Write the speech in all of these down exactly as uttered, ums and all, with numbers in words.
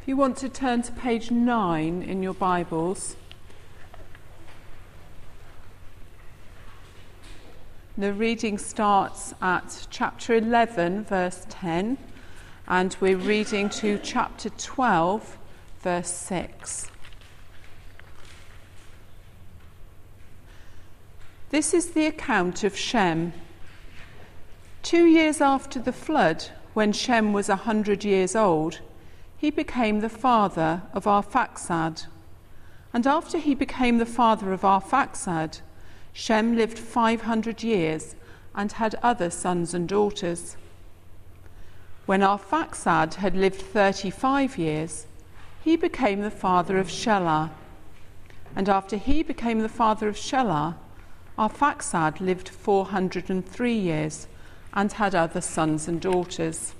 If you want to turn to page nine in your Bibles, the reading starts at chapter eleven, verse ten, and we're reading to chapter twelve, verse six. This is the account of Shem. Two years after the flood, when Shem was a hundred years old, he became the father of Arphaxad. And after he became the father of Arphaxad, Shem lived five hundred years and had other sons and daughters. When Arphaxad had lived thirty-five years, he became the father of Shelah. And after he became the father of Shelah, Arphaxad lived four hundred and three years and had other sons and daughters.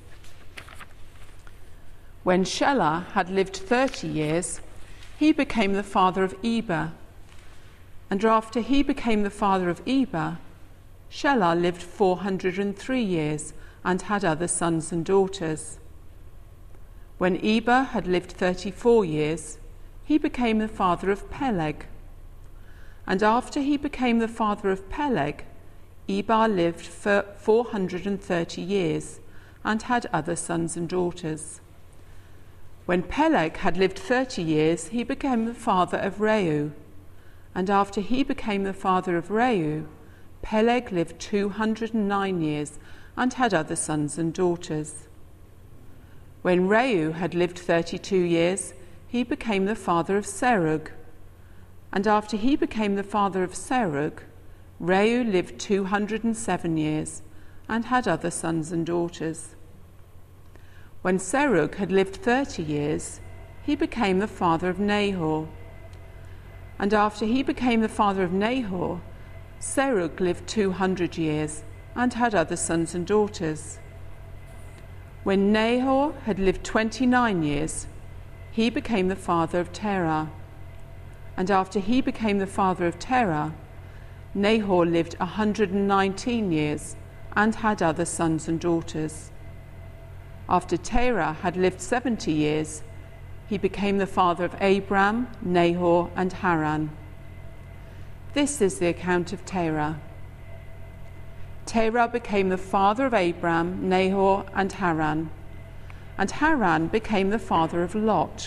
When Shelah had lived thirty years, he became the father of Eber. And after he became the father of Eber, Shelah lived four hundred and three years and had other sons and daughters. When Eber had lived thirty-four years, he became the father of Peleg. And after he became the father of Peleg, Eber lived for four hundred and thirty years and had other sons and daughters. When Peleg had lived thirty years, he became the father of Reu. And after he became the father of Reu, Peleg lived two hundred and nine years and had other sons and daughters. When Reu had lived thirty-two years, he became the father of Serug. And after he became the father of Serug, Reu lived two hundred and seven years and had other sons and daughters. When Serug had lived thirty years, he became the father of Nahor. And after he became the father of Nahor, Serug lived two hundred years and had other sons and daughters. When Nahor had lived twenty-nine years, he became the father of Terah. And after he became the father of Terah, Nahor lived one hundred and nineteen years and had other sons and daughters. After Terah had lived seventy years, he became the father of Abram, Nahor, and Haran. This is the account of Terah. Terah became the father of Abram, Nahor, and Haran. And Haran became the father of Lot.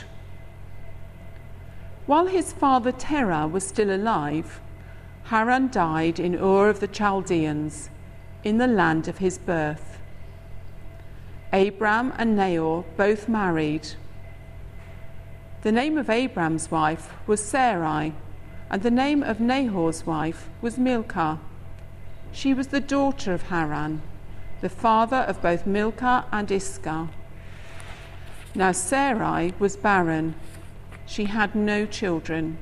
While his father Terah was still alive, Haran died in Ur of the Chaldeans, in the land of his birth. Abram and Nahor both married. The name of Abram's wife was Sarai, and the name of Nahor's wife was Milcah. She was the daughter of Haran, the father of both Milcah and Iscah. Now Sarai was barren. She had no children.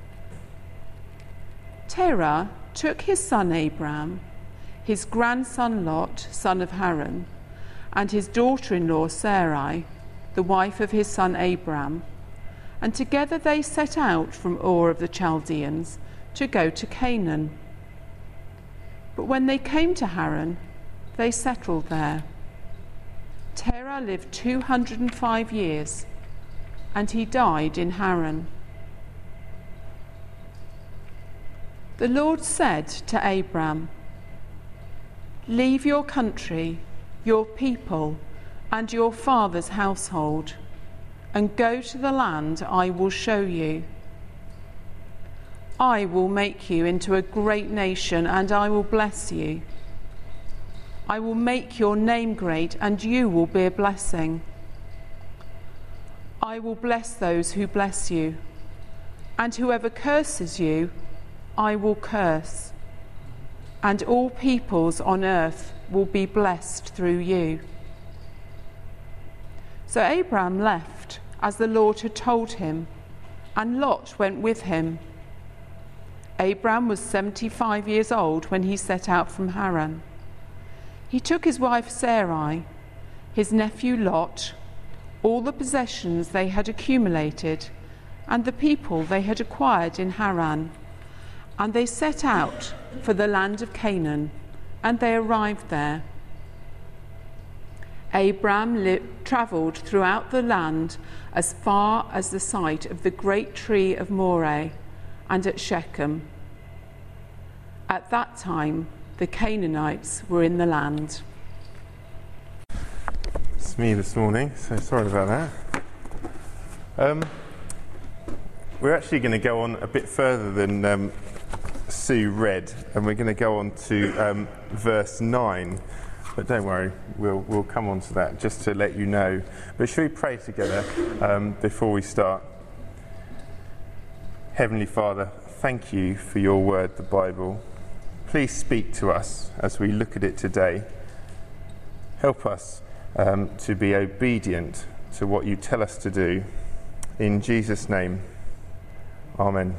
Terah took his son Abram, his grandson Lot, son of Haran, and his daughter-in-law Sarai, the wife of his son Abram, and together they set out from Ur of the Chaldeans to go to Canaan. But when they came to Haran, they settled there. Terah lived two hundred and five years, and he died in Haran. The Lord said to Abram, "Leave your country, your people, and your father's household, and go to the land I will show you. I will make you into a great nation, and I will bless you. I will make your name great, and you will be a blessing. I will bless those who bless you, and whoever curses you, I will curse. And all peoples on earth will be blessed through you." So Abram left, as the Lord had told him, and Lot went with him. Abram was seventy-five years old when he set out from Haran. He took his wife Sarai, his nephew Lot, all the possessions they had accumulated, and the people they had acquired in Haran, and they set out for the land of Canaan, and they arrived there. Abram li- travelled throughout the land as far as the site of the great tree of Moreh and at Shechem. At that time, the Canaanites were in the land. It's me this morning, so sorry about that. Um, we're actually going to go on a bit further than um, Sue read, and we're going to go on to um, verse nine. But don't worry, we'll we'll come on to that just to let you know. But should we pray together um, before we start? Heavenly Father, thank you for your word, the Bible. Please speak to us as we look at it today. Help us um, to be obedient to what you tell us to do. In Jesus' name, Amen.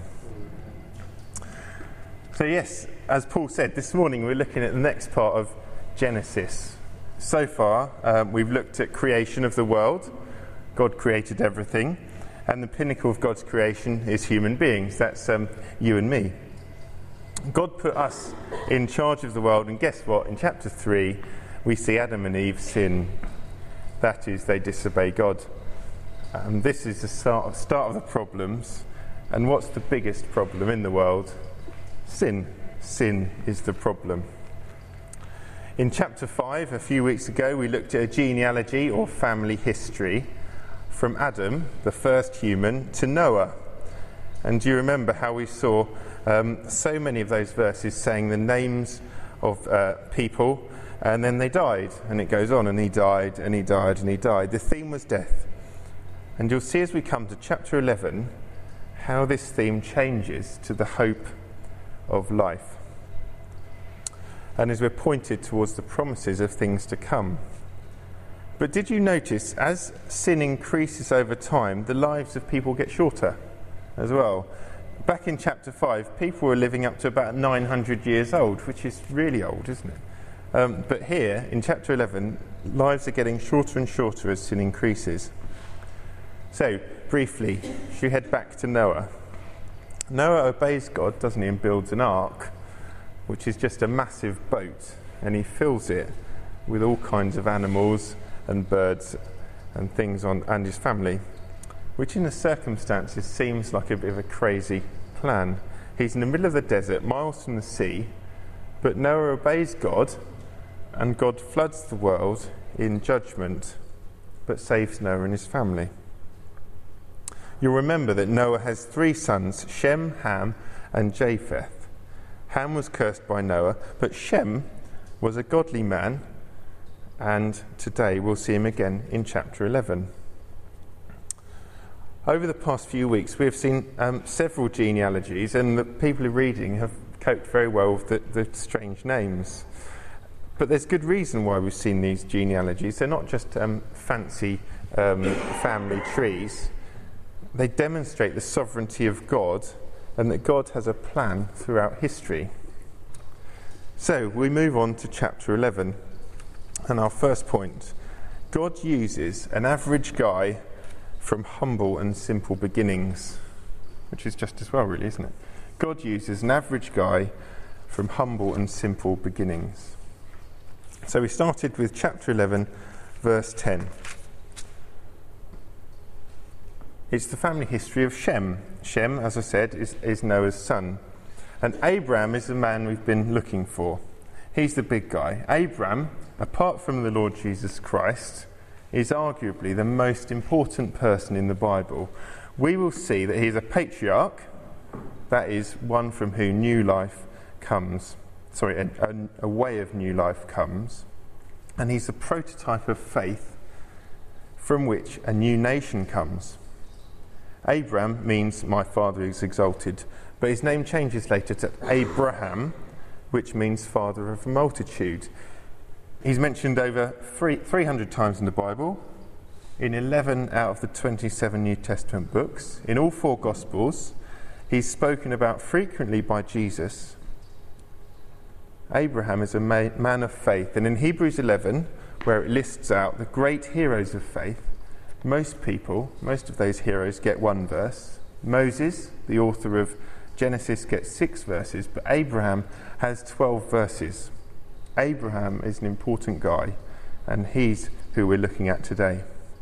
So yes, as Paul said, this morning we're looking at the next part of Genesis. So far, um, we've looked at creation of the world. God created everything, and the pinnacle of God's creation is human beings. That's um, you and me. God put us in charge of the world, and guess what? In chapter three, we see Adam and Eve sin. That is, they disobey God. And this is the start, start of the problems. And what's the biggest problem in the world? Sin. Sin is the problem. In chapter five, a few weeks ago, we looked at a genealogy or family history from Adam, the first human, to Noah. And do you remember how we saw um, so many of those verses saying the names of uh, people, and then they died, and it goes on, and he died, and he died, and he died. The theme was death. And you'll see as we come to chapter eleven how this theme changes to the hope of life. And as we're pointed towards the promises of things to come. But did you notice, as sin increases over time, the lives of people get shorter as well? Back in chapter five, people were living up to about nine hundred years old, which is really old, isn't it? Um, but here, in chapter eleven, lives are getting shorter and shorter as sin increases. So, briefly, should we head back to Noah? Noah obeys God, doesn't he, and builds an ark, which is just a massive boat, and he fills it with all kinds of animals and birds and things on, and his family, which in the circumstances seems like a bit of a crazy plan. He's in the middle of the desert, miles from the sea, but Noah obeys God, and God floods the world in judgment, but saves Noah and his family. You'll remember that Noah has three sons, Shem, Ham, and Japheth. Ham was cursed by Noah, but Shem was a godly man, and today we'll see him again in chapter eleven. Over the past few weeks, we have seen um, several genealogies, and the people who are reading have coped very well with the, the strange names. But there's good reason why we've seen these genealogies. They're not just um, fancy um, family trees. They demonstrate the sovereignty of God and that God has a plan throughout history. So we move on to chapter eleven. And our first point, God uses an average guy from humble and simple beginnings, which is just as well, really, isn't it? God uses an average guy from humble and simple beginnings. So we started with chapter eleven, verse ten. It's the family history of Shem. Shem, as I said, is, is Noah's son. And Abram is the man we've been looking for. He's the big guy. Abram, apart from the Lord Jesus Christ, is arguably the most important person in the Bible. We will see that he's a patriarch, that is, one from whom new life comes. Sorry, a, a, a way of new life comes. And he's a prototype of faith from which a new nation comes. Abram means my father is exalted, but his name changes later to Abraham, which means father of a multitude. He's mentioned over three, three hundred times in the Bible, in eleven out of the twenty-seven New Testament books, in all four Gospels. He's spoken about frequently by Jesus. Abraham is a ma- man of faith, and in Hebrews eleven, where it lists out the great heroes of faith, most people, most of those heroes get one verse. Moses, the author of Genesis, gets six verses, but Abraham has twelve verses. Abraham is an important guy, and he's who we're looking at today.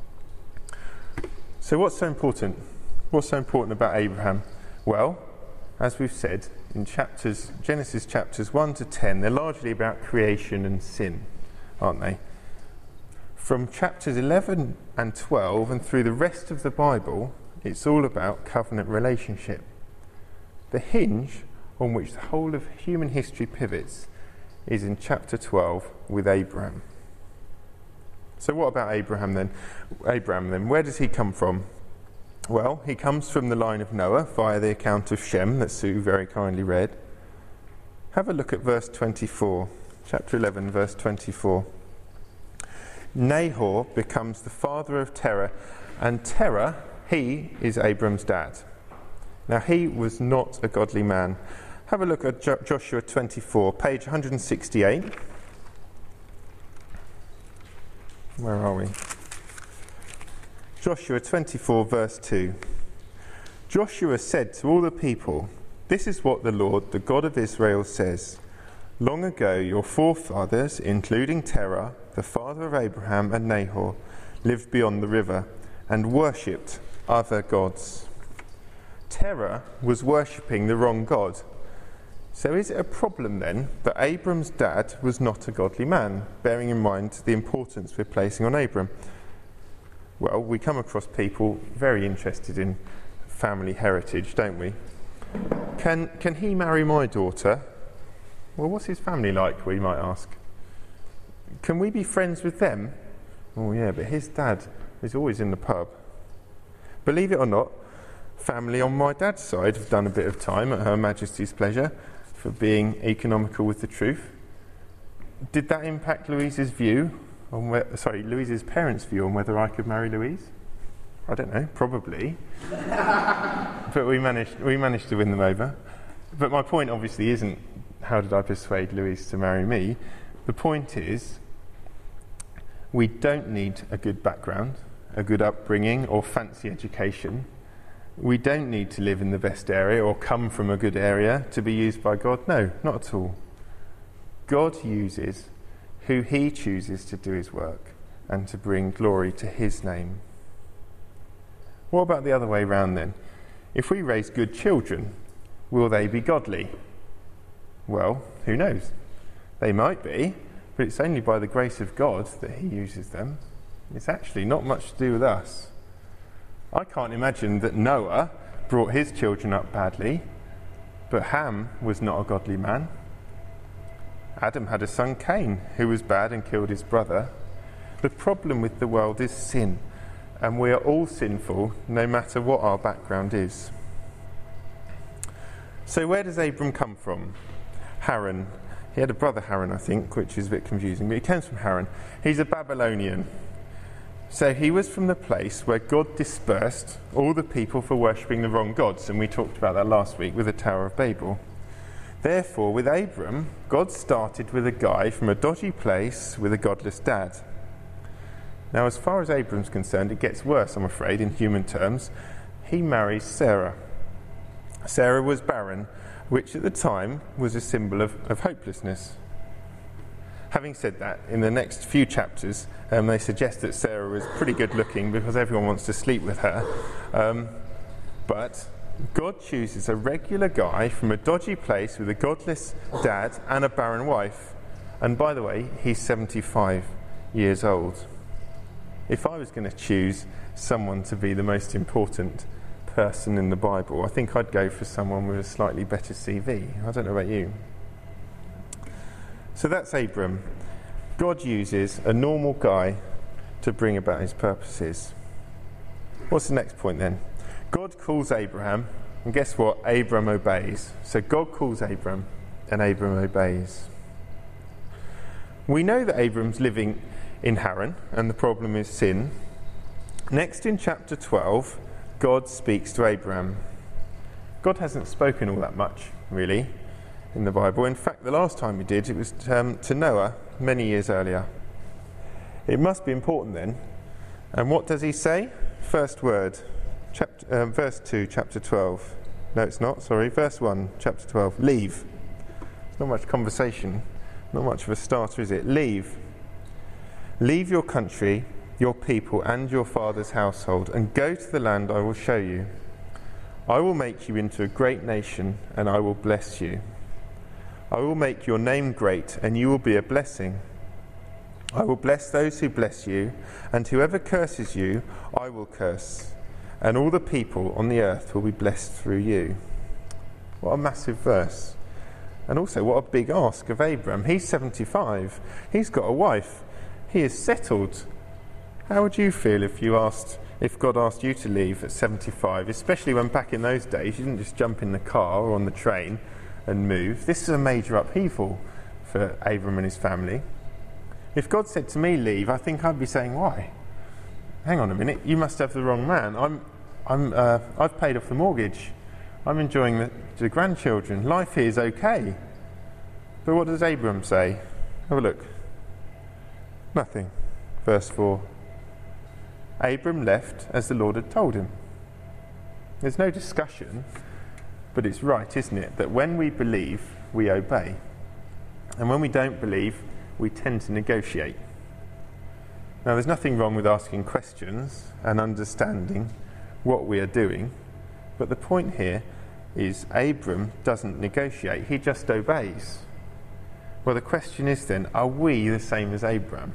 So what's so important? What's so important about Abraham? Well, as we've said, in chapters Genesis chapters one to ten, they're largely about creation and sin, aren't they? From chapters eleven and twelve and through the rest of the Bible, it's all about covenant relationship. The hinge on which the whole of human history pivots is in chapter twelve with Abraham. So what about Abraham then? Abraham then, where does he come from? Well, he comes from the line of Noah via the account of Shem that Sue very kindly read. Have a look at verse twenty-four, chapter eleven, verse twenty-four. Nahor becomes the father of Terah, and Terah, he is Abram's dad. Now he was not a godly man. Have a look at jo- Joshua twenty-four, page one sixty-eight. Where are we? Joshua twenty-four, verse two. Joshua said to all the people, "This is what the Lord, the God of Israel, says. Long ago your forefathers, including Terah, the father of Abraham and Nahor, lived beyond the river and worshipped other gods." Terah was worshipping the wrong god. So is it a problem then that Abram's dad was not a godly man, bearing in mind the importance we're placing on Abram? Well, we come across people very interested in family heritage, don't we? Can can he marry my daughter? Well, what's his family like, we might ask. Can we be friends with them? Oh yeah, but his dad is always in the pub. Believe it or not, family on my dad's side have done a bit of time at Her Majesty's pleasure for being economical with the truth. Did that impact Louise's view on where, sorry, Louise's parents' view on whether I could marry Louise? I don't know, probably. But we managed we managed to win them over. But my point obviously isn't how did I persuade Louise to marry me. The point is we don't need a good background, a good upbringing or fancy education. We don't need to live in the best area or come from a good area to be used by God. No, not at all. God uses who he chooses to do his work and to bring glory to his name. What about the other way round then? If we raise good children, will they be godly? Well, who knows? They might be, but it's only by the grace of God that he uses them. It's actually not much to do with us. I can't imagine that Noah brought his children up badly, but Ham was not a godly man. Adam had a son, Cain, who was bad and killed his brother. The problem with the world is sin, and we are all sinful, no matter what our background is. So where does Abram come from? Haran. He had a brother Haran, I think, which is a bit confusing, but he comes from Haran. He's a Babylonian. So he was from the place where God dispersed all the people for worshipping the wrong gods, and we talked about that last week with the Tower of Babel. Therefore, with Abram, God started with a guy from a dodgy place with a godless dad. Now, as far as Abram's concerned, it gets worse, I'm afraid, in human terms. He marries Sarah. Sarah was barren, which at the time was a symbol of, of hopelessness. Having said that, in the next few chapters, um, they suggest that Sarah was pretty good looking because everyone wants to sleep with her. Um, but God chooses a regular guy from a dodgy place with a godless dad and a barren wife. And by the way, he's seventy-five years old. If I was going to choose someone to be the most important person in the Bible, I think I'd go for someone with a slightly better C V. I don't know about you. So that's Abram. God uses a normal guy to bring about his purposes. What's the next point then? God calls Abraham, and guess what? Abram obeys. So God calls Abram, and Abram obeys. We know that Abram's living in Haran, and the problem is sin. Next in chapter twelve, God speaks to Abraham. God hasn't spoken all that much, really, in the Bible. In fact, the last time he did, it was um, to Noah, many years earlier. It must be important then. And what does he say? First word, chapter, um, verse two, chapter twelve. No, it's not, sorry, verse one, chapter twelve. Leave. It's not much conversation, not much of a starter, is it? Leave. Leave your country, your people, and your father's household, and go to the land I will show you. I will make you into a great nation, and I will bless you. I will make your name great, and you will be a blessing. I will bless those who bless you, and whoever curses you, I will curse. And all the people on the earth will be blessed through you. What a massive verse. And also what a big ask of Abram. He's seventy-five. He's got a wife. He is settled. How would you feel if you asked, if God asked you to leave at seventy-five, especially when back in those days you didn't just jump in the car or on the train and move? This is a major upheaval for Abram and his family. If God said to me, leave, I think I'd be saying, why? Hang on a minute, you must have the wrong man. I'm, I'm, uh, I've paid off the mortgage. I'm enjoying the, the grandchildren. Life here is okay. But what does Abram say? Have a look. Nothing. Verse four. Abram left as the Lord had told him. There's no discussion, but it's right, isn't it, that when we believe, we obey. And when we don't believe, we tend to negotiate. Now, there's nothing wrong with asking questions and understanding what we are doing, but the point here is Abram doesn't negotiate, he just obeys. Well, the question is then, are we the same as Abram?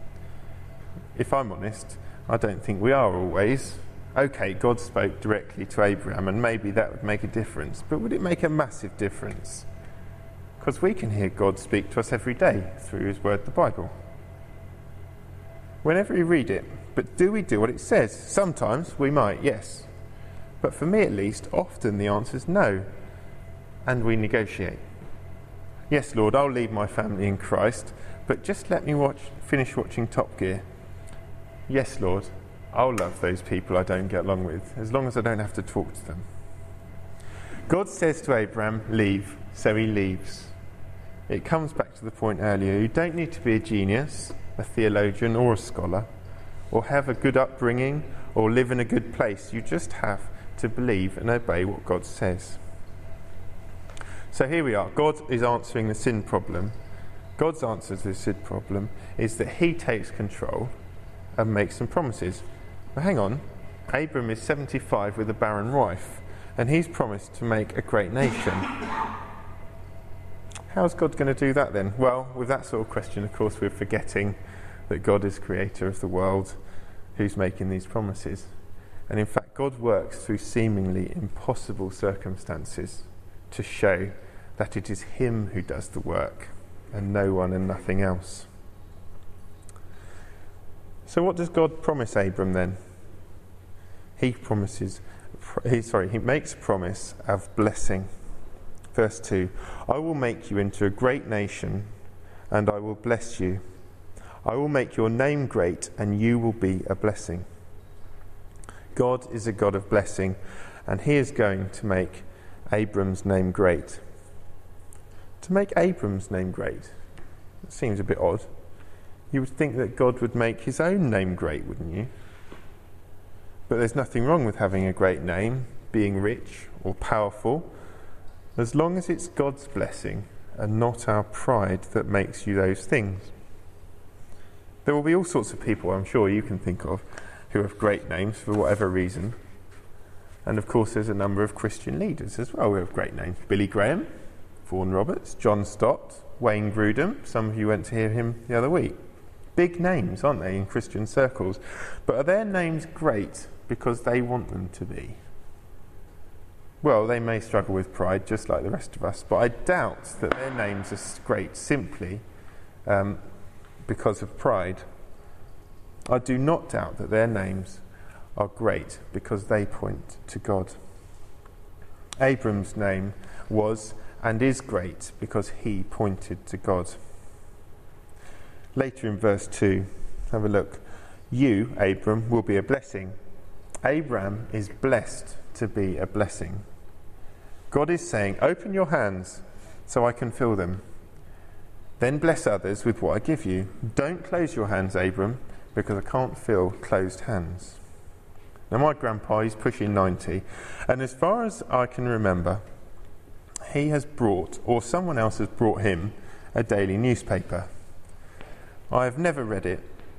If I'm honest, I don't think we are always. Okay, God spoke directly to Abraham, and maybe that would make a difference, but would it make a massive difference? Because we can hear God speak to us every day through his word, the Bible. Whenever we read it, but do we do what it says? Sometimes we might, yes. But for me at least, often the answer is no. And we negotiate. Yes, Lord, I'll leave my family in Christ, but just let me watch, finish watching Top Gear. Yes, Lord, I'll love those people I don't get along with, as long as I don't have to talk to them. God says to Abraham, leave, so he leaves. It comes back to the point earlier. You don't need to be a genius, a theologian or a scholar, or have a good upbringing, or live in a good place. You just have to believe and obey what God says. So here we are. God is answering the sin problem. God's answer to the sin problem is that he takes control and makes some promises. But hang on, Abram is seventy-five with a barren wife, and he's promised to make a great nation. How's God going to do that then? Well, with that sort of question, of course, we're forgetting that God is creator of the world, who's making these promises. And in fact, God works through seemingly impossible circumstances to show that it is him who does the work, and no one and nothing else. So what does God promise Abram then? He promises, he, sorry, he makes a promise of blessing. Verse two, I will make you into a great nation, and I will bless you. I will make your name great, and you will be a blessing. God is a God of blessing, and he is going to make Abram's name great. To make Abram's name great, it seems a bit odd. You would think that God would make his own name great, wouldn't you? But there's nothing wrong with having a great name, being rich or powerful, as long as it's God's blessing and not our pride that makes you those things. There will be all sorts of people, I'm sure you can think of, who have great names for whatever reason. And of course there's a number of Christian leaders as well who have great names. Billy Graham, Vaughan Roberts, John Stott, Wayne Grudem. Some of you went to hear him the other week. Big names, aren't they, in Christian circles? But are their names great because they want them to be? Well, they may struggle with pride just like the rest of us, but I doubt that their names are great simply um, because of pride. I do not doubt that their names are great because they point to God. Abram's name was and is great because he pointed to God. Later in verse two, have a look. You, Abram, will be a blessing. Abram is blessed to be a blessing. God is saying, open your hands so I can fill them. Then bless others with what I give you. Don't close your hands, Abram, because I can't fill closed hands. Now my grandpa, he's pushing ninety, and as far as I can remember, he has brought, or someone else has brought him, a daily newspaper. I have never read it,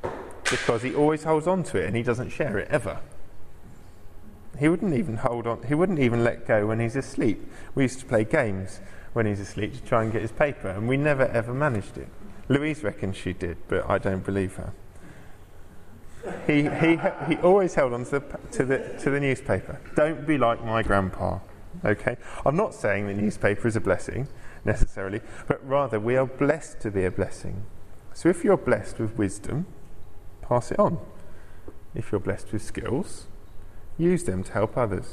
because he always holds on to it and he doesn't share it ever. He wouldn't even hold on, he wouldn't even let go when he's asleep. We used to play games when he's asleep to try and get his paper, and we never ever managed it. Louise reckons she did, but I don't believe her. He he he always held on to the to the to the newspaper. Don't be like my grandpa, okay? I'm not saying the newspaper is a blessing necessarily, but rather we are blessed to be a blessing. So if you're blessed with wisdom, pass it on. If you're blessed with skills, use them to help others.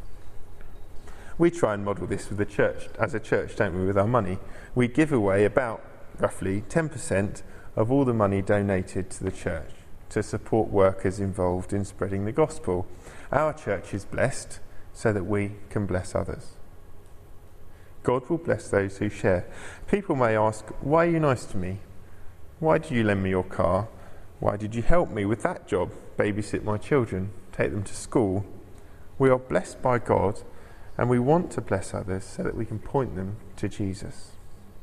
We try and model this with the church, as a church, don't we, with our money. We give away about roughly ten percent of all the money donated to the church to support workers involved in spreading the gospel. Our church is blessed so that we can bless others. God will bless those who share. People may ask, why are you nice to me? Why did you lend me your car? Why did you help me with that job? Babysit my children, take them to school. We are blessed by God, and we want to bless others so that we can point them to Jesus.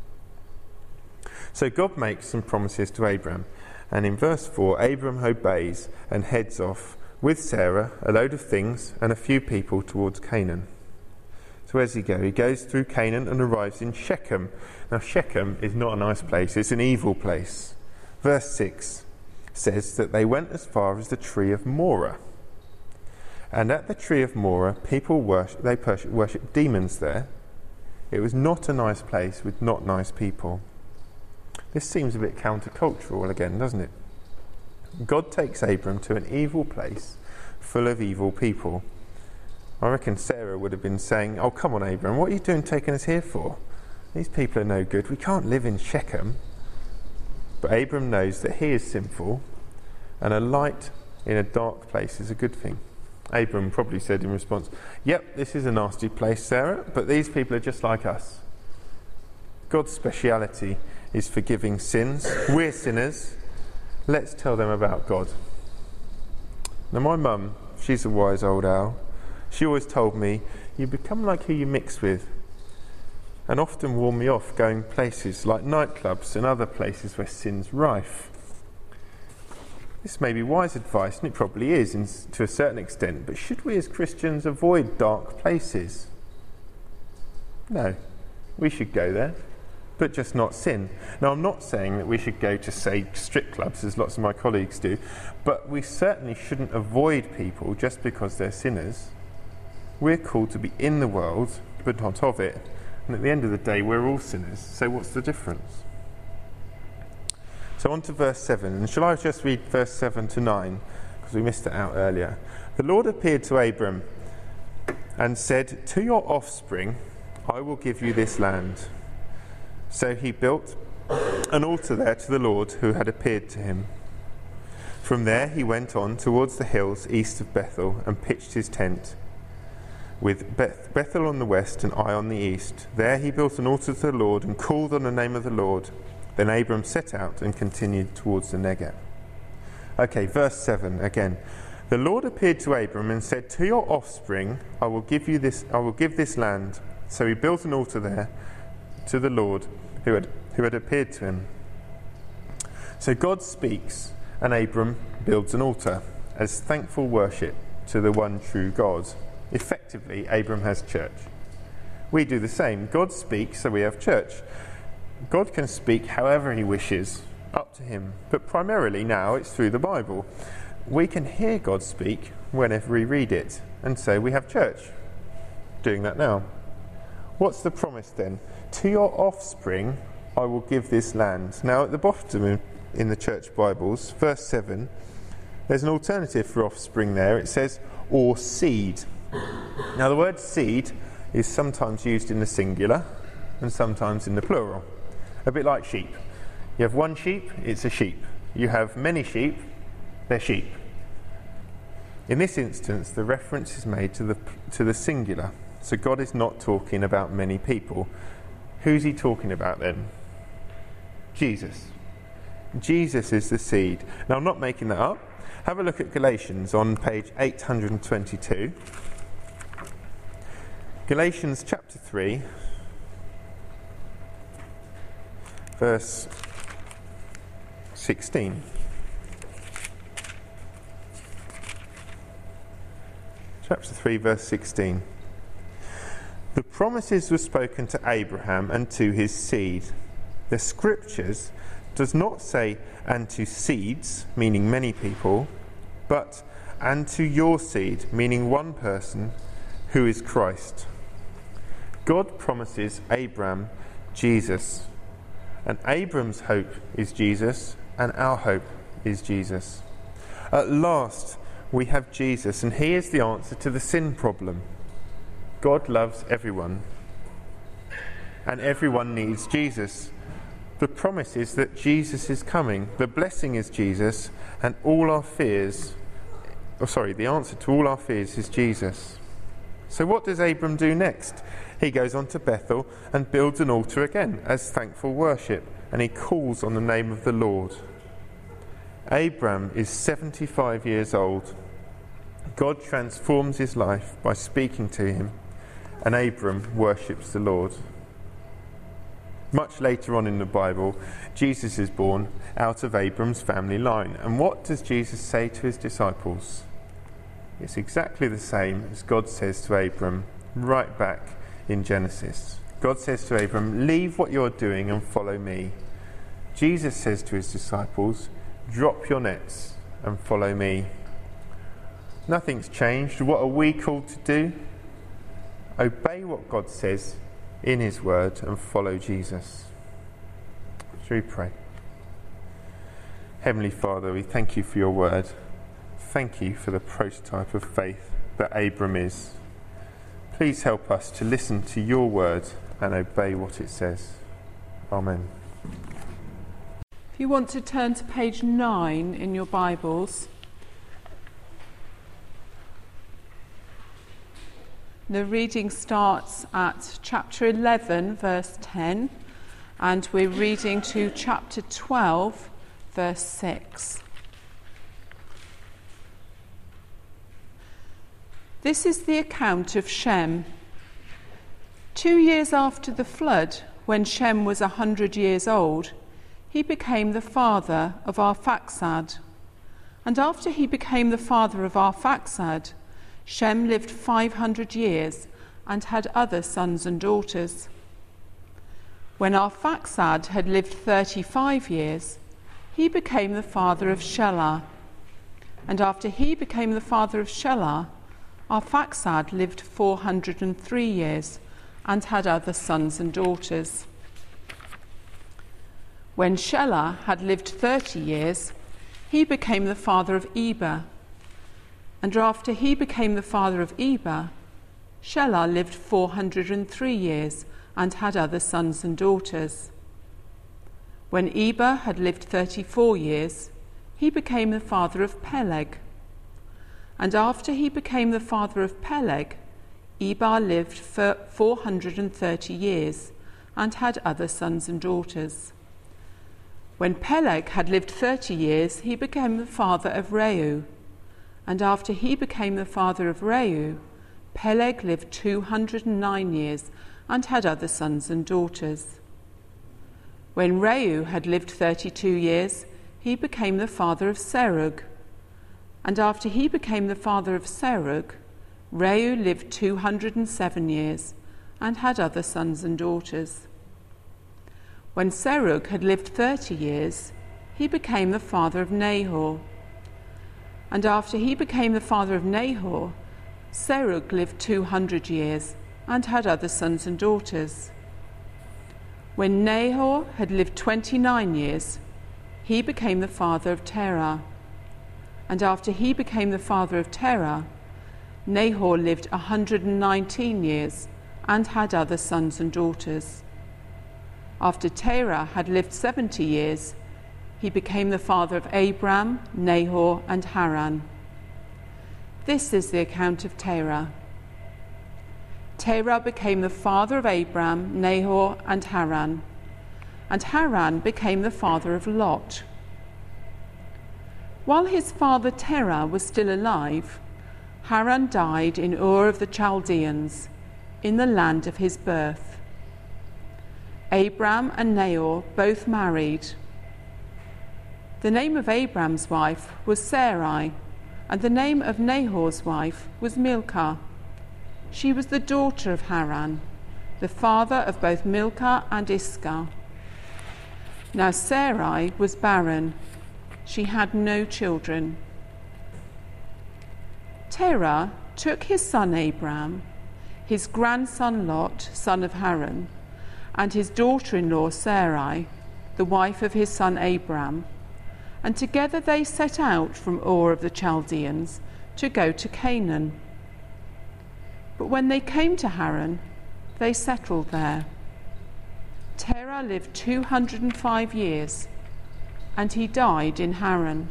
So God makes some promises to Abram, and in verse four, Abram obeys and heads off with Sarah, a load of things, and a few people towards Canaan. So where's he go? He goes through Canaan and arrives in Shechem. Now Shechem is not a nice place, it's an evil place. Verse six says that they went as far as the tree of Morah. And at the tree of Morah, people worship, they worship demons there. It was not a nice place with not nice people. This seems a bit countercultural again, doesn't it? God takes Abram to an evil place full of evil people. I reckon Sarah would have been saying, oh, come on, Abram, what are you doing taking us here for? These people are no good. We can't live in Shechem. But Abram knows that he is sinful, and a light in a dark place is a good thing. Abram probably said in response, yep, this is a nasty place, Sarah, but these people are just like us. God's speciality is forgiving sins. We're sinners. Let's tell them about God. Now my mum, she's a wise old owl. She always told me, you become like who you mix with, and often warned me off going places like nightclubs and other places where sin's rife. This may be wise advice, and it probably is in, to a certain extent, but should we as Christians avoid dark places? No, we should go there, but just not sin. Now, I'm not saying that we should go to, say, strip clubs, as lots of my colleagues do, but we certainly shouldn't avoid people just because they're sinners. We're called to be in the world, but not of it. And at the end of the day, we're all sinners, so what's the difference? So on to verse seven, and shall I just read verse seven to nine, because we missed it out earlier. The Lord appeared to Abram and said, to your offspring I will give you this land. So he built an altar there to the Lord who had appeared to him. From there he went on towards the hills east of Bethel and pitched his tent, with Beth- Bethel on the west and Ai on the east. There he built an altar to the Lord and called on the name of the Lord. Then Abram set out and continued towards the Negev. Okay, verse seven again. The Lord appeared to Abram and said, to your offspring I will give you this I will give this land. So he built an altar there to the Lord who had who had appeared to him. So God speaks, and Abram builds an altar as thankful worship to the one true God. Effectively, Abram has church. We do the same. God speaks, so we have church. God can speak however he wishes, up to him. But primarily now it's through the Bible. We can hear God speak whenever we read it, and so we have church. Doing that now. What's the promise then? To your offspring I will give this land. Now at the bottom in the church Bibles, verse seven, there's an alternative for offspring there. It says, or seed. Now the word seed is sometimes used in the singular and sometimes in the plural. A bit like sheep. You have one sheep, it's a sheep. You have many sheep, they're sheep. In this instance, the reference is made to the to the singular. So God is not talking about many people. Who's he talking about then? Jesus. Jesus is the seed. Now I'm not making that up. Have a look at Galatians on page eight hundred twenty-two. Galatians chapter three, verse sixteen. chapter three, verse sixteen. The promises were spoken to Abraham and to his seed. The scriptures does not say, and to seeds, meaning many people, but and to your seed, meaning one person, who is Christ. God promises Abraham Jesus, and Abram's hope is Jesus, and our hope is Jesus. At last, we have Jesus, and he is the answer to the sin problem. God loves everyone, and everyone needs Jesus. The promise is that Jesus is coming. The blessing is Jesus, and all our fears, oh sorry, the answer to all our fears is Jesus. So what does Abram do next? He goes on to Bethel and builds an altar again as thankful worship, and he calls on the name of the Lord. Abram is seventy-five years old. God transforms his life by speaking to him, and Abram worships the Lord. Much later on in the Bible, Jesus is born out of Abram's family line. And what does Jesus say to his disciples? It's exactly the same as God says to Abram right back in Genesis. God says to Abram, leave what you're doing and follow me. Jesus says to his disciples, drop your nets and follow me. Nothing's changed. What are we called to do? Obey what God says in his word and follow Jesus. Shall we pray? Heavenly Father, we thank you for your word. Thank you for the prototype of faith that Abram is. Please help us to listen to your word and obey what it says. Amen. If you want to turn to page nine in your Bibles, the reading starts at chapter eleven, verse ten, and we're reading to chapter twelve, verse six. This is the account of Shem. Two years after the flood, when Shem was a hundred years old, he became the father of Arphaxad. And after he became the father of Arphaxad, Shem lived five hundred years and had other sons and daughters. When Arphaxad had lived thirty-five years, he became the father of Shelah. And after he became the father of Shelah, Arphaxad lived four hundred and three years and had other sons and daughters. When Shelah had lived thirty years, he became the father of Eber. And after he became the father of Eber, Shelah lived four hundred and three years and had other sons and daughters. When Eber had lived thirty-four years, he became the father of Peleg. And after he became the father of Peleg, Eber lived for four hundred and thirty years and had other sons and daughters. When Peleg had lived thirty years, he became the father of Reu. And after he became the father of Reu, Peleg lived two hundred and nine years and had other sons and daughters. When Reu had lived thirty-two years, he became the father of Serug. And after he became the father of Serug, Reu lived two hundred and seven years and had other sons and daughters. When Serug had lived thirty years, he became the father of Nahor. And after he became the father of Nahor, Serug lived two hundred years and had other sons and daughters. When Nahor had lived twenty-nine years, he became the father of Terah. And after he became the father of Terah, Nahor lived one hundred and nineteen years and had other sons and daughters. After Terah had lived seventy years, he became the father of Abram, Nahor, and Haran. This is the account of Terah. Terah became the father of Abram, Nahor, and Haran. And Haran became the father of Lot. While his father Terah was still alive, Haran died in Ur of the Chaldeans, in the land of his birth. Abram and Nahor both married. The name of Abram's wife was Sarai, and the name of Nahor's wife was Milcah. She was the daughter of Haran, the father of both Milcah and Iscah. Now Sarai was barren. She had no children. Terah took his son Abram, his grandson Lot, son of Haran, and his daughter-in-law Sarai, the wife of his son Abram, and together they set out from Ur of the Chaldeans to go to Canaan. But when they came to Haran, they settled there. Terah lived two hundred and five years, and he died in Haran.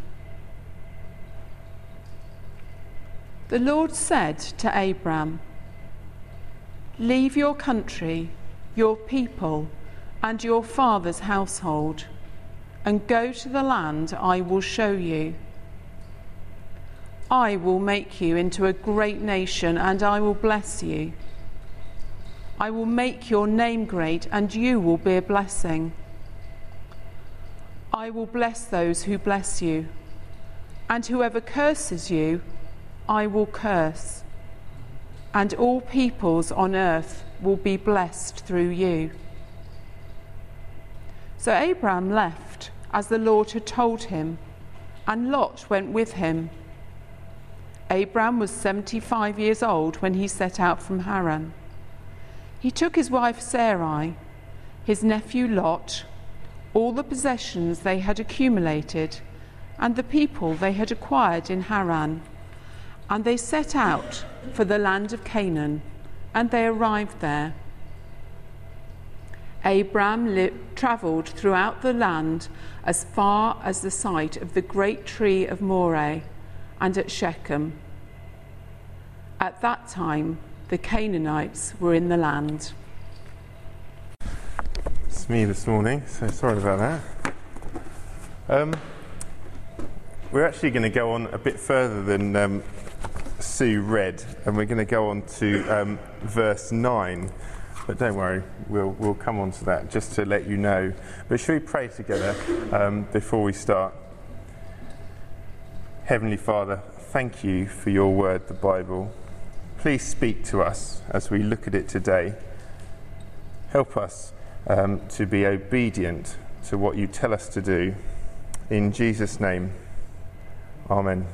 The Lord said to Abram, "Leave your country, your people, and your father's household, and go to the land I will show you. I will make you into a great nation, and I will bless you. I will make your name great, and you will be a blessing. I will bless those who bless you, and whoever curses you, I will curse, and all peoples on earth will be blessed through you." So Abram left, as the Lord had told him, and Lot went with him. Abram was seventy-five years old when he set out from Haran. He took his wife Sarai, his nephew Lot, all the possessions they had accumulated, and the people they had acquired in Haran, and they set out for the land of Canaan, and they arrived there. Abram li- travelled throughout the land as far as the site of the great tree of Moreh and at Shechem. At that time, the Canaanites were in the land. It's me this morning, so sorry about that. Um, we're actually going to go on a bit further than um, Sue read, and we're going to go on to um, verse nine. But don't worry, we'll we'll come on to that just to let you know. But should we pray together um, before we start? Heavenly Father, thank you for your word, the Bible. Please speak to us as we look at it today. Help us um, to be obedient to what you tell us to do. In Jesus' name, Amen.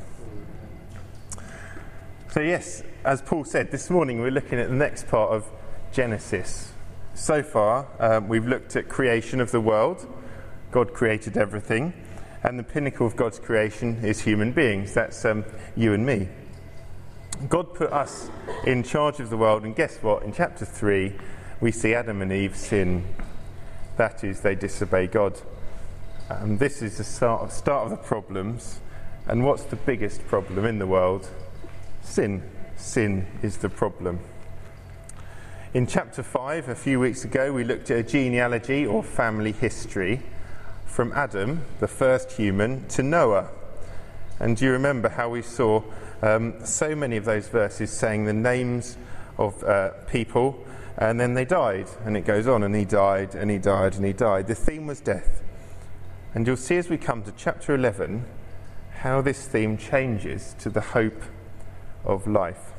So yes, as Paul said, this morning we're looking at the next part of Genesis. So far, um, we've looked at creation of the world. God created everything, and the pinnacle of God's creation is human beings. That's um, you and me. God put us in charge of the world, and guess what? In chapter three, we see Adam and Eve sin. That is, they disobey God. And this is the start of, start of the problems. And what's the biggest problem in the world? Sin. Sin is the problem. In chapter five, a few weeks ago, we looked at a genealogy or family history from Adam, the first human, to Noah. And do you remember how we saw um, so many of those verses saying the names of uh, people, and then they died, and it goes on, and he died, and he died, and he died. The theme was death. And you'll see as we come to chapter eleven how this theme changes to the hope of life.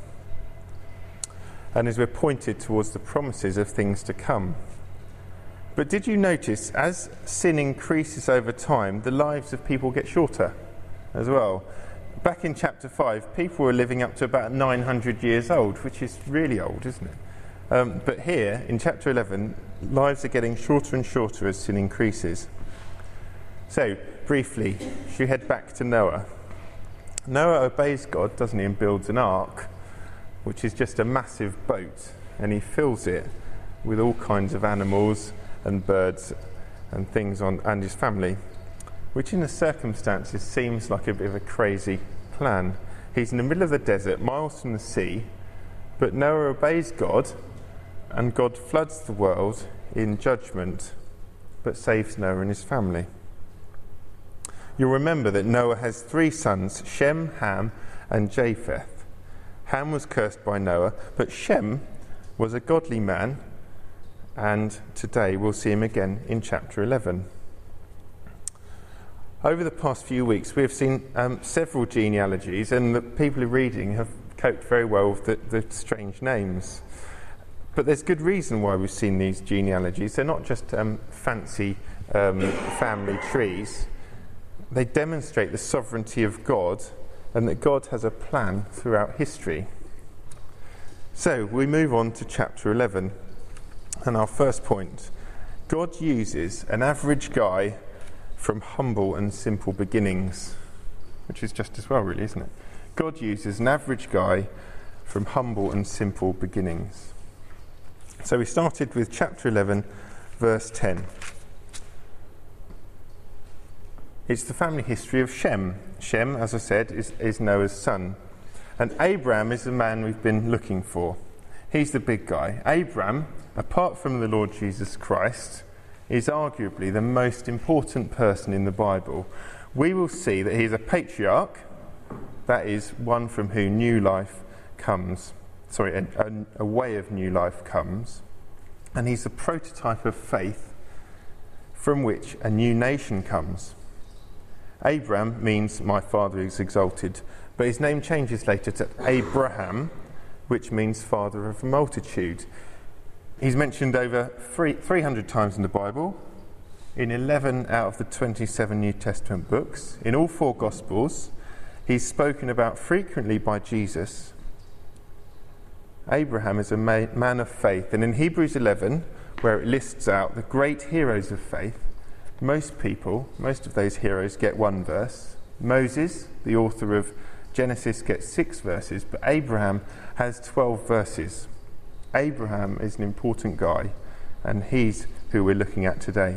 And as we're pointed towards the promises of things to come. But did you notice, as sin increases over time, the lives of people get shorter as well? Back in chapter five, people were living up to about nine hundred years old, which is really old, isn't it? Um, but here, in chapter eleven, lives are getting shorter and shorter as sin increases. So, briefly, should we head back to Noah? Noah obeys God, doesn't he, and builds an ark, which is just a massive boat, and he fills it with all kinds of animals and birds and things on, and his family, which in the circumstances seems like a bit of a crazy plan. He's in the middle of the desert, miles from the sea, but Noah obeys God, and God floods the world in judgment, but saves Noah and his family. You'll remember that Noah has three sons, Shem, Ham, and Japheth. Ham was cursed by Noah, but Shem was a godly man, and today we'll see him again in chapter eleven. Over the past few weeks, we have seen um, several genealogies, and the people who are reading have coped very well with the, the strange names. But there's good reason why we've seen these genealogies. They're not just um, fancy um, family trees. They demonstrate the sovereignty of God and that God has a plan throughout history. So we move on to chapter eleven, and our first point. God uses an average guy from humble and simple beginnings, which is just as well, really, isn't it? God uses an average guy from humble and simple beginnings. So we started with chapter eleven, verse ten. It's the family history of Shem. Shem, as I said, is, is Noah's son. And Abraham is the man we've been looking for. He's the big guy. Abraham, apart from the Lord Jesus Christ, is arguably the most important person in the Bible. We will see that he's a patriarch, that is, one from whom new life comes. Sorry, a, a, a way of new life comes. And he's a prototype of faith from which a new nation comes. Abraham means my father is exalted, but his name changes later to Abraham, which means father of a multitude. He's mentioned over three, three hundred times in the Bible, in eleven out of the twenty-seven New Testament books, in all four Gospels. He's spoken about frequently by Jesus. Abraham is a ma- man of faith, and in Hebrews eleven, where it lists out the great heroes of faith, most people, most of those heroes get one verse. Moses, the author of Genesis, gets six verses, but Abraham has twelve verses. Abraham is an important guy, and he's who we're looking at today.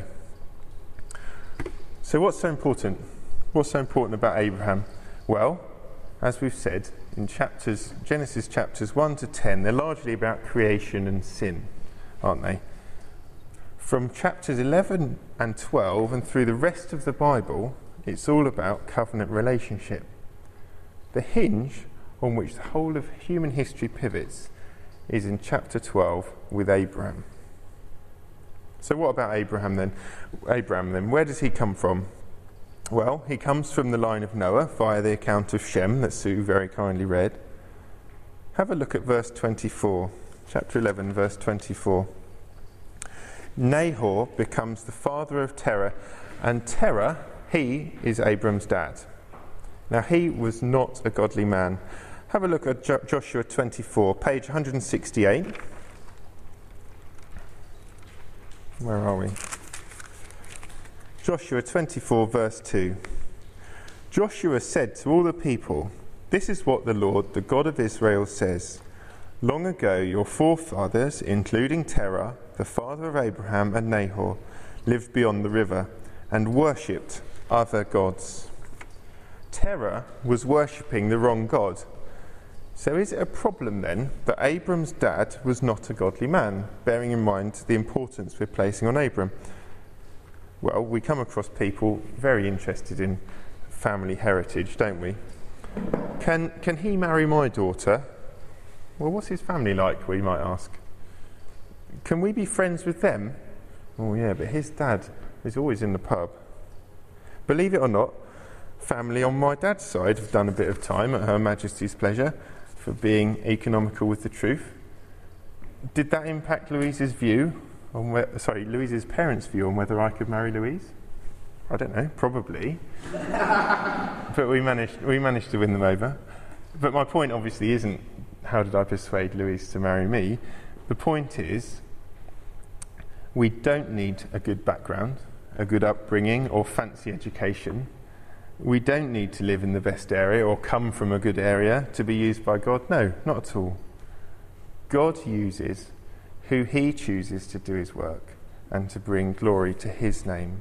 So what's so important? What's so important about Abraham? Well, as we've said, in chapters Genesis chapters one to ten, they're largely about creation and sin, aren't they? From chapters eleven and twelve and through the rest of the Bible, it's all about covenant relationship. The hinge on which the whole of human history pivots is in chapter twelve with Abraham. So what about Abraham then? Abraham then, where does he come from? Well, he comes from the line of Noah via the account of Shem that Sue very kindly read. Have a look at verse twenty-four, chapter eleven, verse twenty-four. Nahor becomes the father of Terah, and Terah, he is Abram's dad. Now he was not a godly man. Have a look at jo- Joshua twenty-four, page one sixty-eight. Where are we? Joshua twenty-four, verse two. Joshua said to all the people, "This is what the Lord, the God of Israel, says. Long ago your forefathers, including Terah, the father of Abraham and Nahor, lived beyond the river and worshipped other gods." Terah was worshipping the wrong God. So is it a problem then that Abram's dad was not a godly man, bearing in mind the importance we're placing on Abram? Well, we come across people very interested in family heritage, don't we? Can can he marry my daughter? Well, what's his family like, we might ask. Can we be friends with them? Oh yeah, but his dad is always in the pub. Believe it or not, family on my dad's side have done a bit of time at Her Majesty's pleasure for being economical with the truth. Did that impact Louise's view on where, sorry, Louise's parents' view on whether I could marry Louise? I don't know, probably. But we managed we managed to win them over. But my point obviously isn't how did I persuade Louise to marry me. The point is we don't need a good background, a good upbringing or fancy education. We don't need to live in the best area or come from a good area to be used by God. No, not at all. God uses who he chooses to do his work and to bring glory to his name.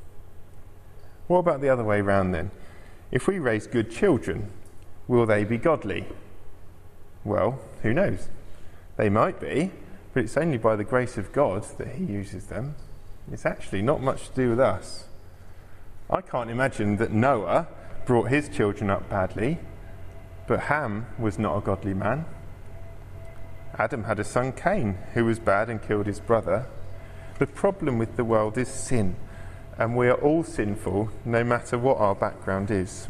What about the other way round then? If we raise good children, will they be godly? Well, who knows? They might be, but it's only by the grace of God that he uses them. It's actually not much to do with us. I can't imagine that Noah brought his children up badly, but Ham was not a godly man. Adam had a son, Cain, who was bad and killed his brother. The problem with the world is sin. and we are all sinful, no matter what our background is.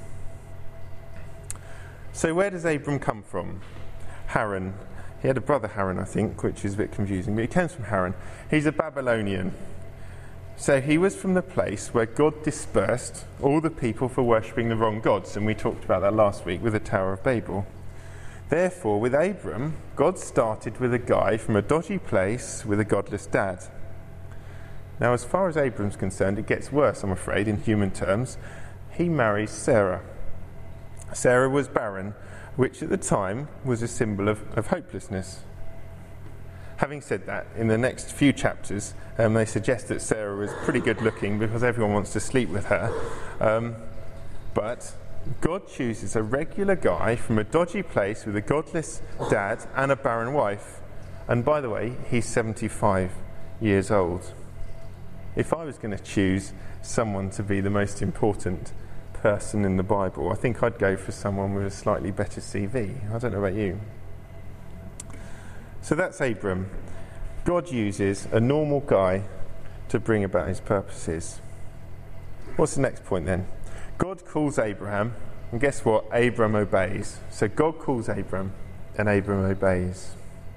So where does Abram come from? Haran. He had a brother Haran, I think, which is a bit confusing, but he comes from Haran. He's a Babylonian. So he was from the place where God dispersed all the people for worshipping the wrong gods, and we talked about that last week with the Tower of Babel. Therefore, with Abram, God started with a guy from a dodgy place with a godless dad. Now, as far as Abram's concerned, it gets worse, I'm afraid, in human terms. He marries Sarah. Sarah was barren, which at the time was a symbol of, of hopelessness. Having said that, in the next few chapters, um, they suggest that Sarah was pretty good looking because everyone wants to sleep with her. Um, but God chooses a regular guy from a dodgy place with a godless dad and a barren wife. And by the way, he's seventy-five years old. If I was going to choose someone to be the most important person in the Bible, I think I'd go for someone with a slightly better C V. I don't know about you. So that's Abram. God uses a normal guy to bring about his purposes. What's the next point then? God calls Abraham, and guess what? Abram obeys. So God calls Abram, and Abram obeys.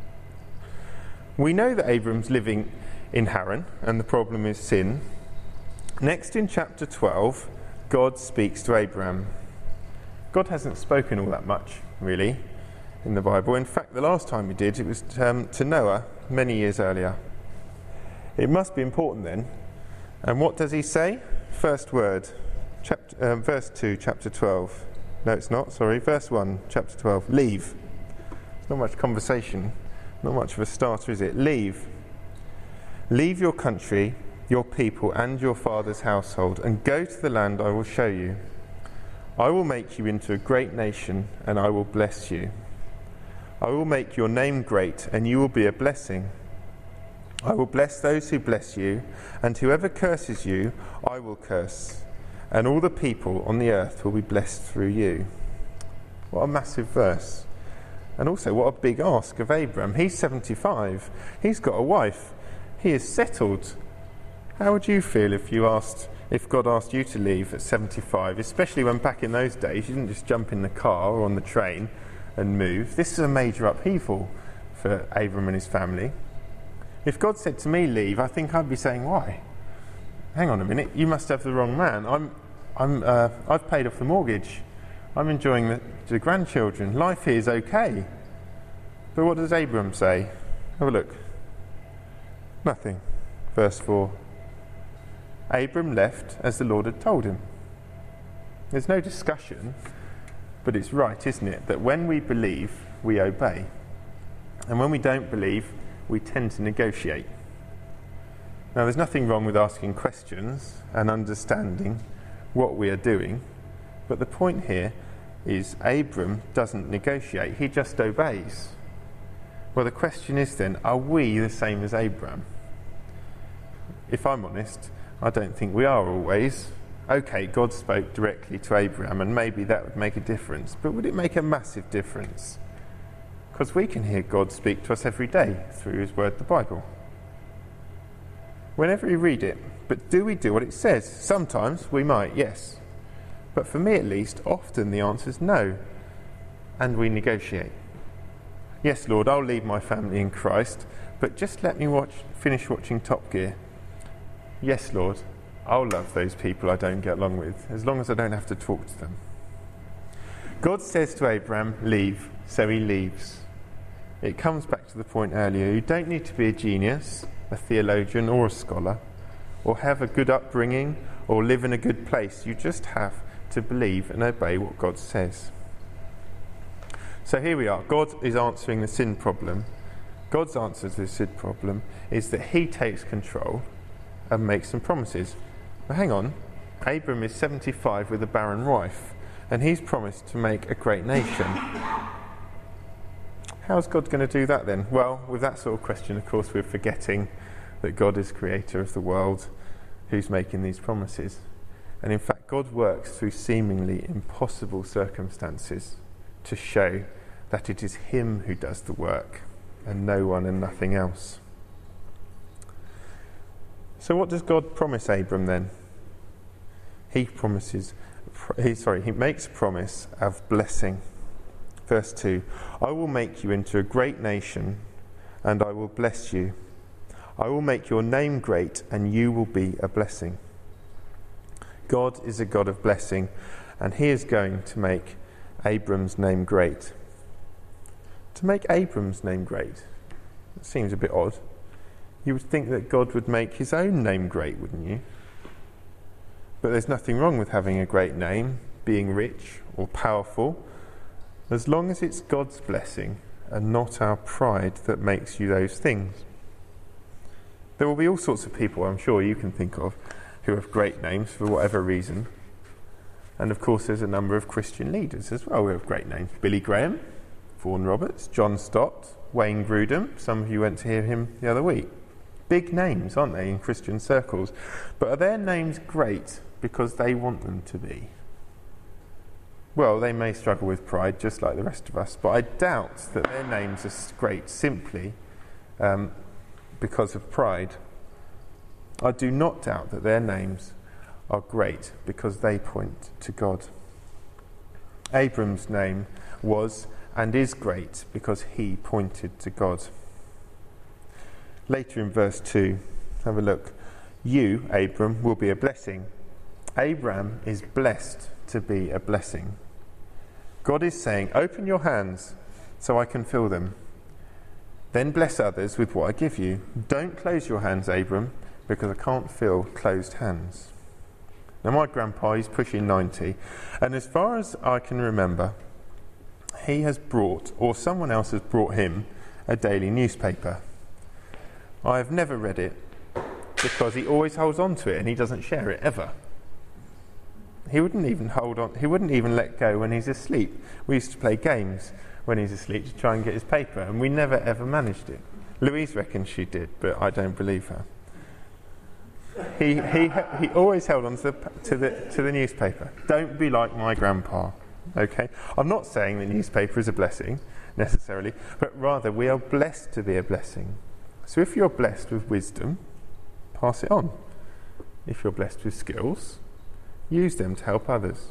We know that Abram's living in Haran, and the problem is sin. Next in chapter twelve, God speaks to Abraham. God hasn't spoken all that much, really, in the Bible. In fact, the last time he did, it was um, to Noah, many years earlier. It must be important then. And what does he say? First word, chapter, um, verse two, chapter twelve. No, it's not, sorry. Verse one, chapter twelve. Leave. It's not much conversation. Not much of a starter, is it? Leave. Leave your country, your people, and your father's household, and go to the land I will show you. I will make you into a great nation, and I will bless you. I will make your name great, and you will be a blessing. I will bless those who bless you, and whoever curses you, I will curse. And all the people on the earth will be blessed through you. What a massive verse. And also, what a big ask of Abram. He's seventy-five. He's got a wife. He is settled. How would you feel if you asked, if God asked you to leave at seventy-five, especially when back in those days you didn't just jump in the car or on the train and move? This is a major upheaval for Abram and his family. If God said to me, leave, I think I'd be saying, why? Hang on a minute, you must have the wrong man. I'm, I'm, uh, I've paid off the mortgage. I'm enjoying the, the grandchildren. Life here is okay. But what does Abram say? Have a look. Nothing. Verse four. Abram left as the Lord had told him. There's no discussion, but it's right, isn't it, that when we believe, we obey. And when we don't believe, we tend to negotiate. Now, there's nothing wrong with asking questions and understanding what we are doing, but the point here is Abram doesn't negotiate, he just obeys. Well, the question is then, are we the same as Abram? If I'm honest, I don't think we are always. Okay, God spoke directly to Abraham, and maybe that would make a difference, but would it make a massive difference? Because we can hear God speak to us every day through his word, the Bible. Whenever we read it, but do we do what it says? Sometimes we might, yes. But for me at least, often the answer is no, and we negotiate. Yes, Lord, I'll leave my family in Christ, but just let me watch, finish watching Top Gear. Yes, Lord, I'll love those people I don't get along with, as long as I don't have to talk to them. God says to Abraham, leave, so he leaves. It comes back to the point earlier. You don't need to be a genius, a theologian or a scholar, or have a good upbringing, or live in a good place. You just have to believe and obey what God says. So here we are. God is answering the sin problem. God's answer to the sin problem is that he takes control and makes some promises. But hang on, Abram is seventy-five with a barren wife, and he's promised to make a great nation. How's God going to do that then? Well, with that sort of question, of course, we're forgetting that God is creator of the world, who's making these promises. And in fact, God works through seemingly impossible circumstances to show that it is him who does the work, and no one and nothing else. So what does God promise Abram then? he promises, he, sorry, he makes a promise of blessing. Verse two, I will make you into a great nation, and I will bless you. I will make your name great, and you will be a blessing. God is a God of blessing, and he is going to make Abram's name great. To make Abram's name great, it seems a bit odd. You would think that God would make his own name great, wouldn't you? But there's nothing wrong with having a great name, being rich or powerful, as long as it's God's blessing and not our pride that makes you those things. There will be all sorts of people, I'm sure you can think of, who have great names for whatever reason. And of course there's a number of Christian leaders as well who have great names. Billy Graham, Vaughan Roberts, John Stott, Wayne Grudem. Some of you went to hear him the other week. Big names, aren't they, in Christian circles? But are their names great because they want them to be? Well, they may struggle with pride just like the rest of us, but I doubt that their names are great simply um, because of pride. I do not doubt that their names are great because they point to God. Abram's name was and is great because he pointed to God. Later in verse two, have a look. You, Abram, will be a blessing. Abram is blessed to be a blessing. God is saying, open your hands so I can fill them. Then bless others with what I give you. Don't close your hands, Abram, because I can't fill closed hands. Now my grandpa, he's pushing ninety, and as far as I can remember, he has brought, or someone else has brought him, a daily newspaper. I have never read it because he always holds on to it and he doesn't share it ever. He wouldn't even hold on, he wouldn't even let go when he's asleep. We used to play games when he's asleep to try and get his paper, and we never ever managed it. Louise reckons she did, but I don't believe her. He he he always held on to the to the to the newspaper. Don't be like my grandpa, okay? I'm not saying the newspaper is a blessing necessarily, but rather we are blessed to be a blessing. So if you're blessed with wisdom, pass it on. If you're blessed with skills, use them to help others.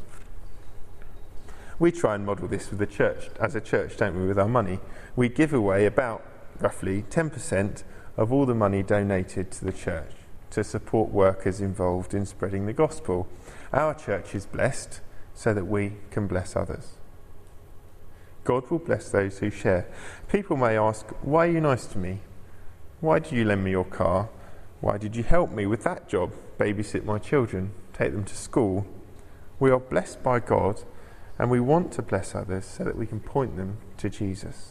We try and model this with the church, as a church, don't we, with our money. We give away about roughly ten percent of all the money donated to the church to support workers involved in spreading the gospel. Our church is blessed so that we can bless others. God will bless those who share. People may ask, why are you nice to me? Why did you lend me your car? Why did you help me with that job? Babysit my children, take them to school. We are blessed by God, and we want to bless others so that we can point them to Jesus.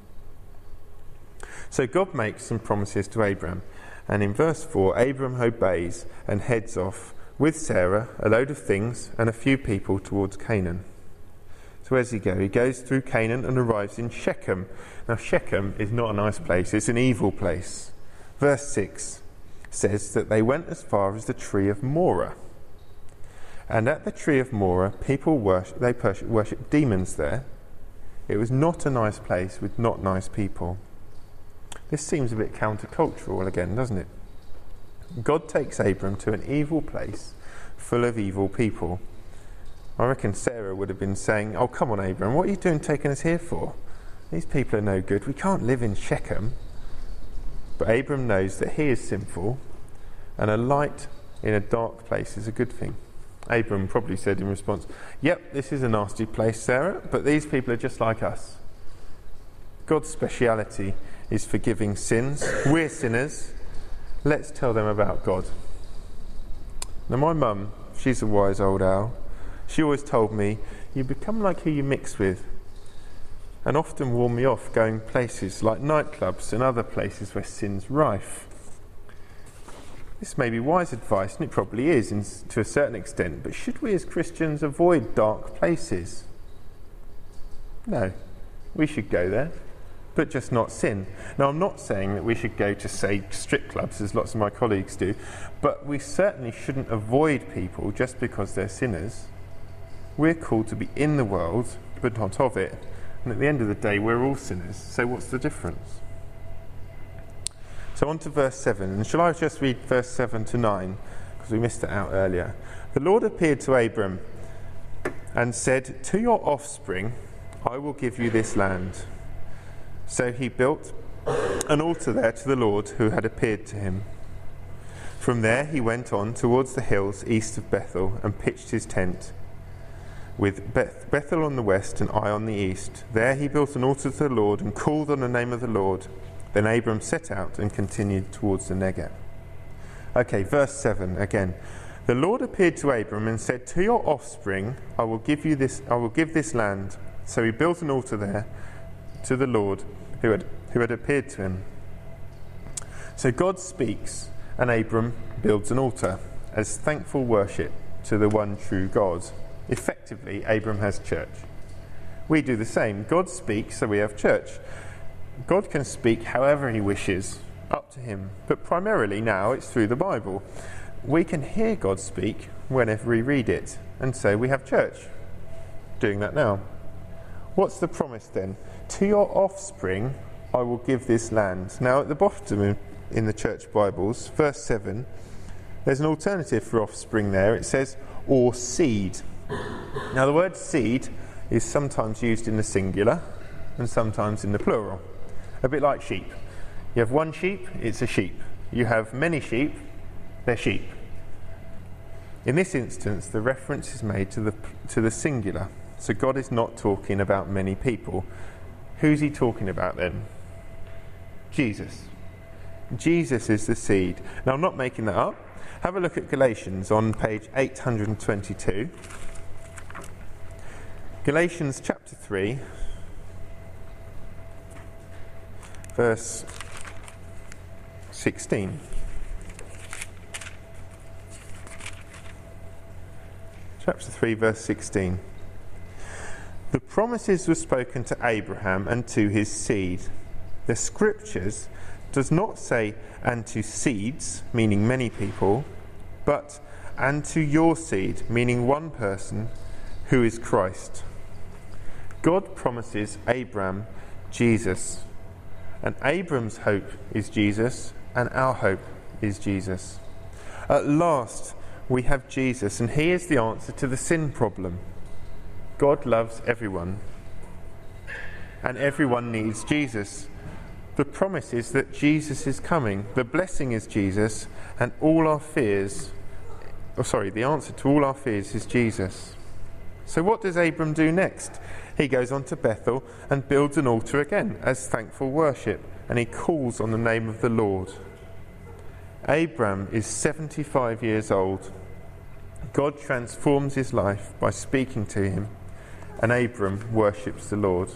So God makes some promises to Abram, and in verse four, Abram obeys and heads off with Sarah, a load of things, and a few people towards Canaan. So where does he go? He goes through Canaan and arrives in Shechem. Now Shechem is not a nice place, it's an evil place. Verse six says that they went as far as the tree of Morah. And at the tree of Morah, people worship, they worship demons there. It was not a nice place with not nice people. This seems a bit countercultural again, doesn't it? God takes Abram to an evil place full of evil people. I reckon Sarah would have been saying, oh, come on, Abram, what are you doing taking us here for? These people are no good. We can't live in Shechem. But Abram knows that he is sinful, and a light in a dark place is a good thing. Abram probably said in response, yep, this is a nasty place, Sarah, but these people are just like us. God's speciality is forgiving sins. We're sinners. Let's tell them about God. Now my mum, she's a wise old owl. She always told me, you become like who you mix with, and often warned me off going places like nightclubs and other places where sin's rife. This may be wise advice, and it probably is in, to a certain extent, but should we as Christians avoid dark places? No, we should go there, but just not sin. Now, I'm not saying that we should go to, say, strip clubs, as lots of my colleagues do, but we certainly shouldn't avoid people just because they're sinners. We're called to be in the world, but not of it. And at the end of the day, we're all sinners. So what's the difference? So on to verse seven. And shall I just read verse seven to nine? Because we missed it out earlier. The Lord appeared to Abram and said, "To your offspring I will give you this land." So he built an altar there to the Lord who had appeared to him. From there he went on towards the hills east of Bethel and pitched his tent, with Beth- Bethel on the west and Ai on the east. There he built an altar to the Lord and called on the name of the Lord. Then Abram set out and continued towards the Negev. Okay, verse seven again. The Lord appeared to Abram and said, "To your offspring I will give you this I will give this land." So he built an altar there to the Lord who had who had appeared to him. So God speaks and Abram builds an altar as thankful worship to the one true God. Effectively, Abram has church. We do the same. God speaks, so we have church. God can speak however he wishes, up to him. But primarily now it's through the Bible. We can hear God speak whenever we read it, and so we have church. Doing that now. What's the promise then? To your offspring I will give this land. Now at the bottom in the church Bibles, verse seven, there's an alternative for offspring there. It says, or seed. Now the word seed is sometimes used in the singular and sometimes in the plural. A bit like sheep. You have one sheep, it's a sheep. You have many sheep, they're sheep. In this instance, the reference is made to the to the singular. So God is not talking about many people. Who's he talking about then? Jesus. Jesus is the seed. Now I'm not making that up. Have a look at Galatians on page eight hundred twenty-two. Galatians chapter three, verse sixteen. Chapter three, verse sixteen. The promises were spoken to Abraham and to his seed. The scriptures does not say, and to seeds, meaning many people, but and to your seed, meaning one person, who is Christ. God promises Abraham Jesus, and Abram's hope is Jesus, and our hope is Jesus. At last, we have Jesus, and he is the answer to the sin problem. God loves everyone, and everyone needs Jesus. The promise is that Jesus is coming. The blessing is Jesus, and all our fears, oh sorry, the answer to all our fears is Jesus. So what does Abram do next? He goes on to Bethel and builds an altar again as thankful worship, and he calls on the name of the Lord. Abram is seventy-five years old. God transforms his life by speaking to him, and Abram worships the Lord.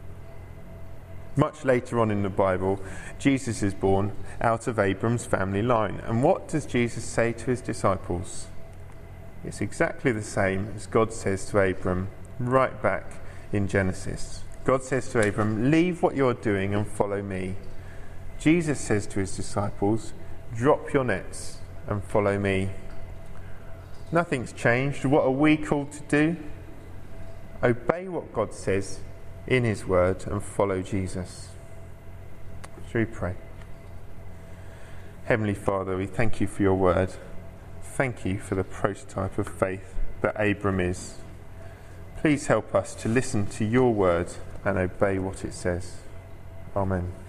Much later on in the Bible, Jesus is born out of Abram's family line. And what does Jesus say to his disciples? It's exactly the same as God says to Abram right back in Genesis. God says to Abram, "Leave what you're doing and follow me." Jesus says to his disciples, "Drop your nets and follow me." Nothing's changed. What are we called to do? Obey what God says in his word and follow Jesus. Shall we pray? Heavenly Father, we thank you for your word. Thank you for the prototype of faith that Abram is. Please help us to listen to your word and obey what it says. Amen.